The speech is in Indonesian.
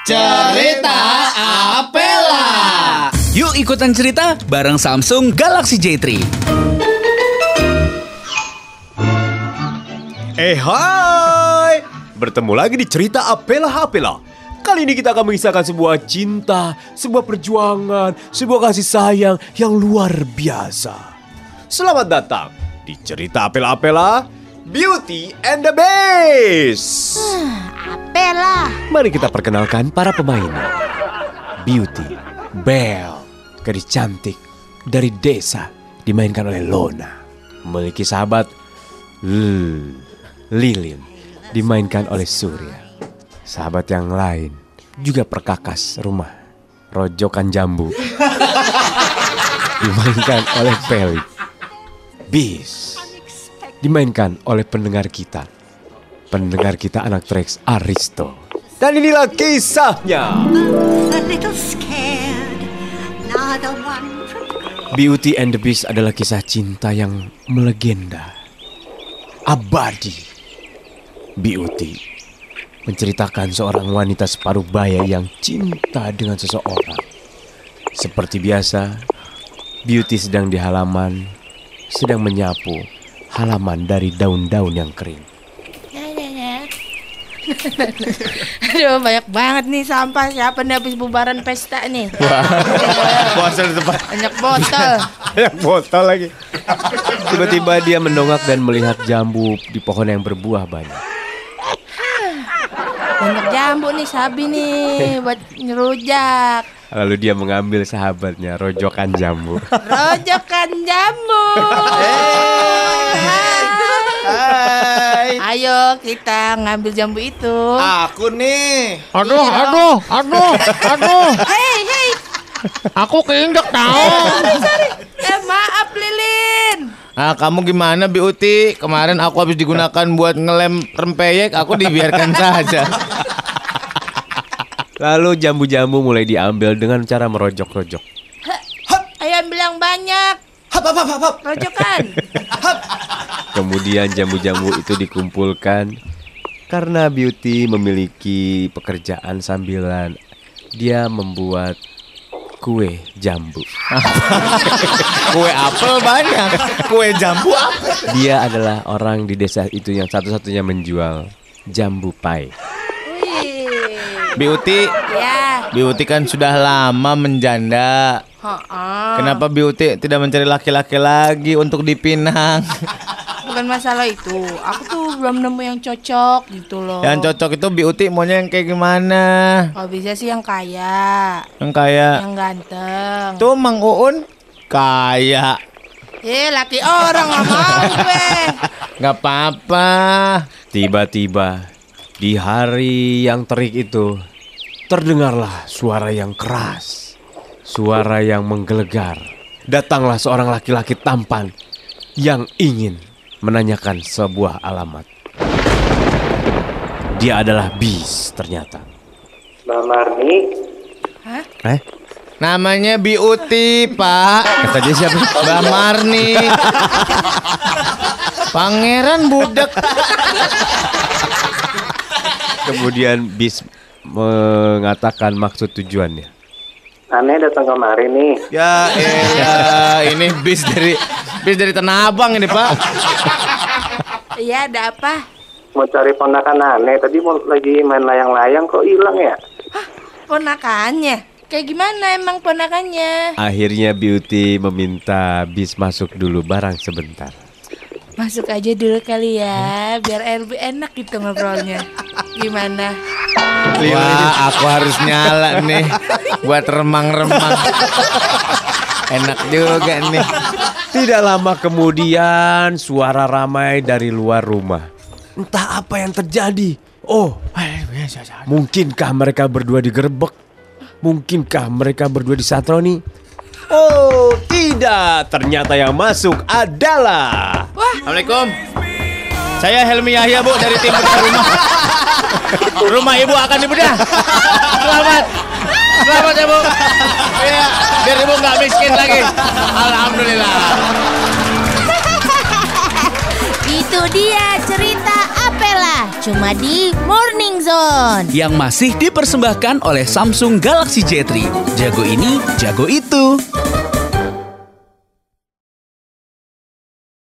Cerita Apela. Yuk ikutan cerita bareng Samsung Galaxy J3. Hai, bertemu lagi di cerita Apela. Kali ini kita akan mengisahkan sebuah cinta, sebuah perjuangan, sebuah kasih sayang yang luar biasa. Selamat datang di cerita Apela, Beauty and the Beast. Apela. Mari kita perkenalkan para pemainnya. Beauty, Belle, gadis cantik dari desa, dimainkan oleh Lona. Memiliki sahabat Lilin, dimainkan oleh Surya. Sahabat yang lain juga perkakas rumah, Rojokan Jambu, dimainkan oleh Feli. Beast dimainkan oleh pendengar kita anak Trax Aristo. Dan inilah kisahnya. Beauty and the Beast adalah kisah cinta yang melegenda, abadi. Beauty menceritakan seorang wanita separuh baya yang cinta dengan seseorang. Seperti biasa, Beauty sedang di halaman, sedang menyapu halaman dari daun-daun yang kering. Aduh, banyak banget nih sampah. Siapa nih habis bubaran pesta nih? Botol di tempat. Banyak botol. Banyak botol lagi. Tiba-tiba dia mendongak dan melihat jambu di pohon yang berbuah banyak. Banyak jambu nih, Sabi nih buat ngerujak. Lalu dia mengambil sahabatnya, Rojokan Jambu. Rojokan Jambu. Hai. Ayo kita ngambil jambu itu. Aku nih. Aduh. Hei. Aku keinjak tahu. Sorry. Maaf Lilin. Ah, kamu gimana Beauty? Kemarin aku habis digunakan buat ngelem rempeyek, aku dibiarkan saja. Lalu jambu-jambu mulai diambil dengan cara merojok-rojok. Ayo ambil yang banyak. Rojokan. Kemudian jambu-jambu itu dikumpulkan. Karena Beauty memiliki pekerjaan sambilan, dia membuat kue jambu. Kue apel banyak, kue jambu apa? Dia adalah orang di desa itu yang satu-satunya menjual jambu pie. Beauty, Ya. Beauty kan sudah lama menjanda. Kenapa Beauty tidak mencari laki-laki lagi untuk dipinang? Bukan masalah itu. Aku tuh belum nemu yang cocok gitu loh. Yang cocok itu Beauty maunya yang kayak gimana? Kalau bisa sih yang kaya, Yang kayak yang ganteng. tuh Mang Uun kaya. Laki orang gak mau gue. Gak apa-apa. Tiba-tiba di hari yang terik itu terdengarlah suara yang keras, suara yang menggelegar. Datanglah seorang laki-laki tampan yang ingin menanyakan sebuah alamat. Dia adalah Beast ternyata. Mbak Marni. Namanya Beauty, Pak. Kata dia siapa? Mbak Marni. Pangeran budak. Kemudian Beast mengatakan maksud tujuannya. Aneh datang kemari nih. Ya ini bis dari Tanah Abang ini, Pak. Iya, ada apa? Mau cari ponakan Aneh. Tadi mau lagi main layang-layang kok hilang ya? Ponakannya? Kayak gimana emang ponakannya? Akhirnya Beauty meminta Beast masuk dulu barang sebentar. Masuk aja dulu kali ya, biar lebih enak gitu ngobrolnya. Gimana? Wah, aku harus nyala nih buat remang-remang. Enak juga nih. Tidak lama kemudian suara ramai dari luar rumah. Entah apa yang terjadi. Oh, mungkinkah mereka berdua digerebek? Mungkinkah mereka berdua disatroni? Oh, tidak. Ternyata yang masuk adalah Assalamualaikum. Saya Helmi Yahya, Bu, dari tim bedah rumah. Rumah Ibu akan dibedah. Selamat ya, Bu. Iya, biar Ibu nggak miskin lagi. Alhamdulillah. Itu dia cerita Apela. cuma di Morning Zone. Yang masih dipersembahkan oleh Samsung Galaxy J3. Jago ini, jago itu.